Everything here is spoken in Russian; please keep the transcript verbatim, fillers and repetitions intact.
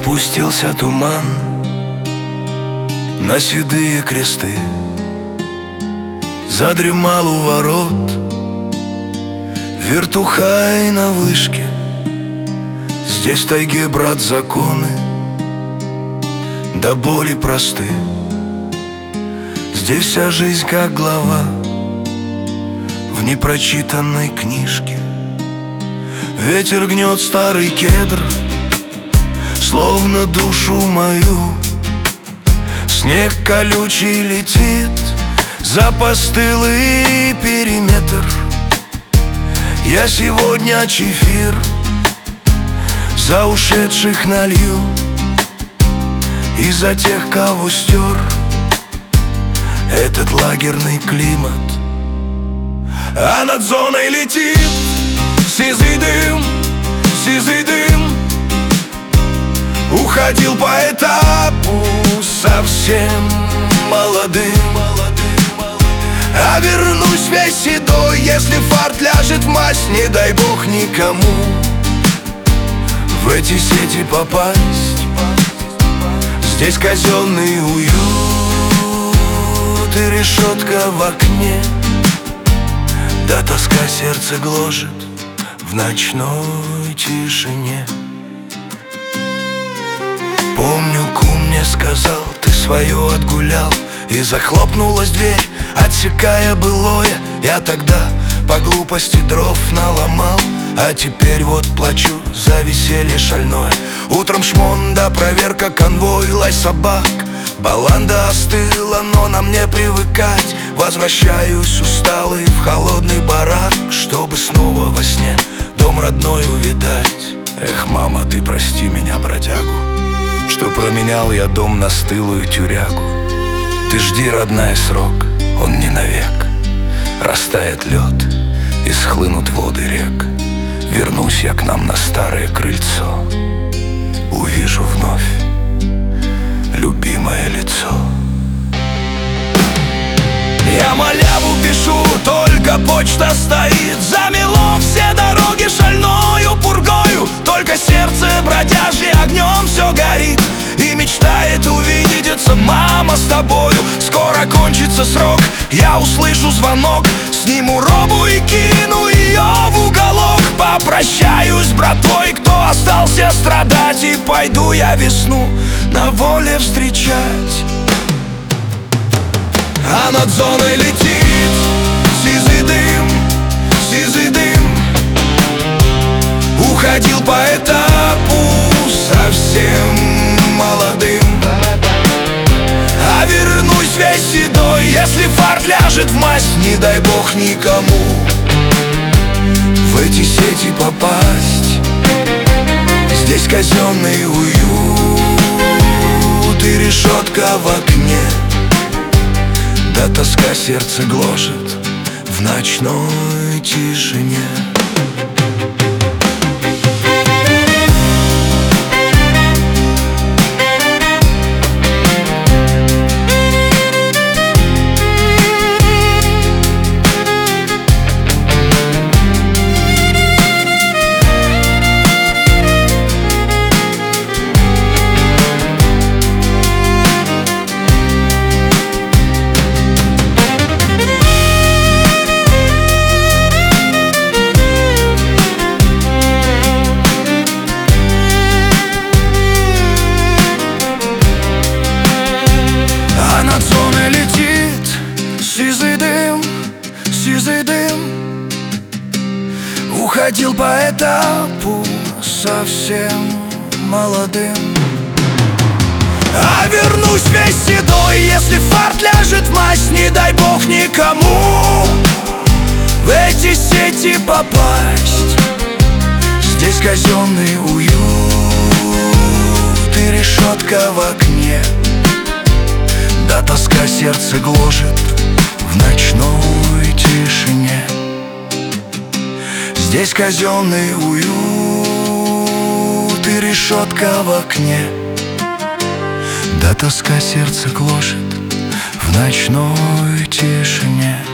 Опустился туман на седые кресты, задремал у ворот вертухай на вышке. Здесь в тайге, брат, законы до боли просты. Здесь вся жизнь как глава в непрочитанной книжке. Ветер гнет старый кедр, словно душу мою. Снег колючий летит за постылый периметр. Я сегодня чефир за ушедших налью и за тех, кого стер этот лагерный климат. А над зоной летит сизый дым, сизый дым. Уходил по этапу совсем молодым, а вернусь весь седой, если фарт ляжет в масть. Не дай бог никому в эти сети попасть. Здесь казенный уют и решетка в окне, да тоска сердце гложет в ночной тишине. Помню, кум мне сказал: ты свое отгулял. И захлопнулась дверь, отсекая былое. Я тогда по глупости дров наломал, а теперь вот плачу за веселье шальное. Утром шмон да проверка, конвой, лай собак. Баланда остыла, но на мне привыкать. Возвращаюсь усталый в холодный барак, чтобы снова во сне дом родной увидать. Эх, мама, ты прости меня, бродягу, что променял я дом на стылую тюрягу. Ты жди, родная, срок, он не навек. Растает лед и схлынут воды рек. Вернусь я к нам на старое крыльцо, увижу вновь любимое лицо. Я маляву пишу, только почта стоит. Замело все дороги шальною пургою, только сердце бродяжье огнем все горит и мечтает увидеться мама с тобою. Скоро кончится срок, я услышу звонок, сниму робу и кину ее в уголок. Попрощаюсь с братвой, кто остался страдать, и пойду я весну на воле встречать. А над зоной летит сизый дым, сизый дым. Уходил по этапу совсем молодым, а вернусь весь седой, если фарт ляжет в масть. Не дай бог никому в эти сети попасть. Здесь казенный уют и решетка в окне, да тоска сердце гложет в ночной тишине. Сизый дым. Уходил по этапу совсем молодым, а вернусь весь седой, если фарт ляжет в масть. Не дай бог никому в эти сети попасть. Здесь казенный уют и решетка в окне, да тоска сердце гложет в ночной тишине. Здесь казенный уют и решетка в окне, да тоска сердце гложет в ночной тишине.